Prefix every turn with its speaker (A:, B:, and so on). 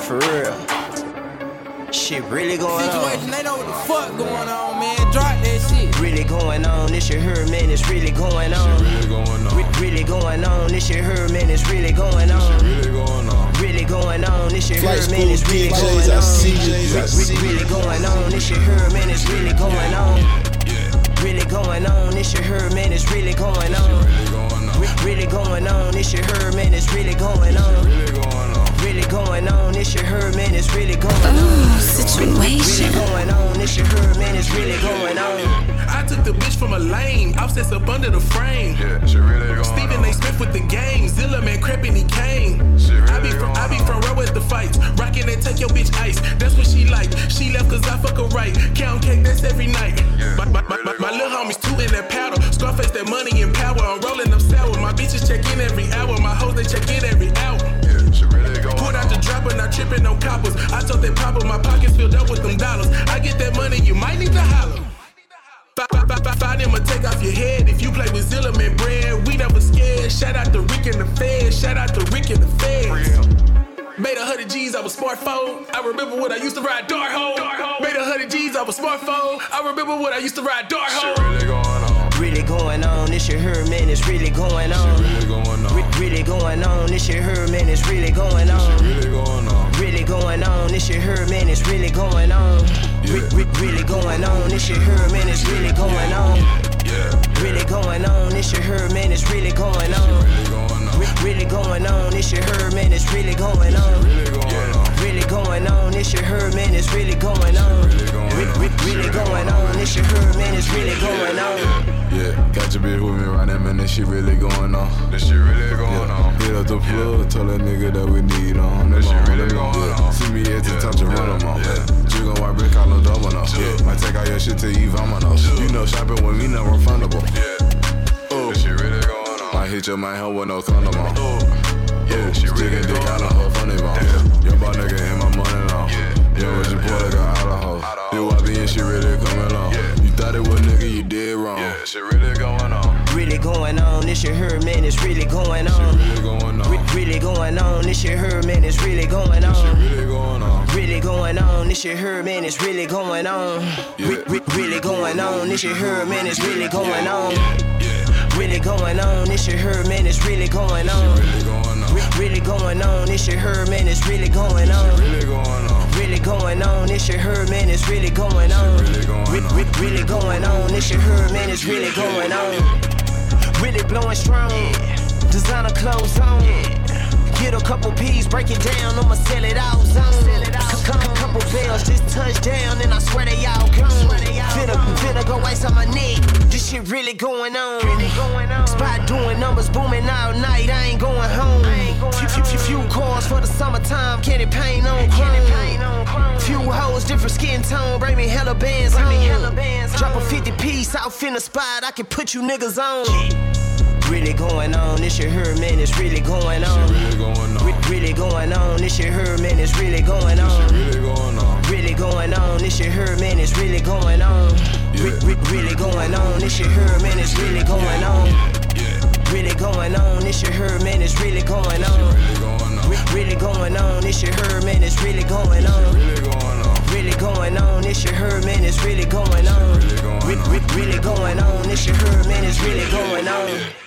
A: for real. Shit really going
B: Situation,
A: on.
B: they know what the fuck going on, man. Drop that shit.
A: Really going on. This shit heard, man. It's really going on.
C: Really going on.
A: Really going on. This shit heard, man. It's really going on.
C: Really going on.
A: Really going on. This shit
D: Flight
A: heard,
D: school
A: man. It's really
D: DJs,
A: going
D: I
A: on.
D: see you.
A: Really going on. This shit heard, man. It's really going on. Really going on. This shit heard, man. It's really going on. Really going on. This shit heard, man. It's really going on. Really going on. This shit heard, man. It's really going on.
E: Situation.
A: Really going on. This shit heard, man. It's really going on.
F: I took the bitch from a lane, offsets up under the frame.
C: Yeah, shit really going
F: Stephen
C: on.
F: A. Smith with the game, Zilla man creeping, he came. I be from row at the fights, rockin' and take your bitch ice. That's what she like. She left cause I fuck her right. Count cake, that's every night. My little homies too in that powder. Scarface that money and power. I'm rolling up sour. My bitches check in every hour. My hoes they check in every hour.
C: Yeah, shit really going
F: Pulled
C: on.
F: out the dropper, not tripping on coppers. I told that papa my pockets filled up with them dollars. I get that money, you might need to holler. Find him or take off your head if you play with Zillerman bread. We never scared. Shout out to Rick and the Feds. Shout out to Rick and the Feds. Made 100 G's, I was smartphone. I remember when I used to ride dart hole. Made 100 G's, I was smartphone. I remember when I used to ride dart hole.
C: Shit really going on.
A: Really going on. This shit heard, man. It's really going on.
C: Really going on.
A: Really going on. This shit heard, man. It's really going on.
C: Really going on.
A: Really going on. This shit heard, man. It's really going on. Really going on. This shit heard, man. It's really going on. Really going on. This shit heard, man. It's really going on. Really going on. This shit heard, man. It's really going on. Really going on. This shit heard, man. It's really going on. Really going on. This shit heard, man. It's really going on.
C: Yeah, got your bitch with me right now, man. This shit really going on. This shit really going on. Hit up the plug, told that nigga that we need on. This shit really going on. See me at the top to run them on. You gon' white brick, call no double no. Might take all your shit to Eve, I'm on those. You know, shopping with me, never refundable. This shit really going on. Might hit your man home with no condom on. Yeah, she really dick out of her funny bone. Your ball nigga and my money long. Yeah, what you pull, got out of hoe. You walk in, she really coming on. You thought it was nigga, you did wrong. Yeah, shit really going on.
A: Really going on. This shit heard, man. It's really going on.
C: Really going on.
A: Really going on. This shit heard, man. It's really going on.
C: Really going on.
A: Really going on. This shit heard, man. It's really going on. Really going on. This shit heard, man. It's really going on. Really going on. This shit heard, man. It's really going on. Really going on. This shit heard, man. It's really going on.
C: Really going on.
A: Really going on. This shit heard, man. It's really going on. Really going on. This shit heard, man. It's really going on. Really blowing strong. Designer clothes on. Get a couple P's, break it down, I'ma sell it out zone. Couple bells, just touch down, and I swear they all gone. Finna go ice on my neck, this shit really going on. Spot doing numbers, booming all night, I ain't going home. Few cars for the summertime, candy paint on chrome. Few hoes, different skin tone, bring me hella bands home. Drop a 50 piece, out in the spot, I can put you niggas on. Really going on, this shit heard, man, it's really going on. Really going on, this shit heard, man, it's really going on. Really going on, this shit heard, man, it's really going on. Really going on, this shit heard, man, it's really going on. Really going on, this shit heard, man, it's really going on. Really going on, this shit heard, man, it's really going on. Really going on, this shit heard, man, it's really going on. Really going on, this shit heard, man, it's really going on.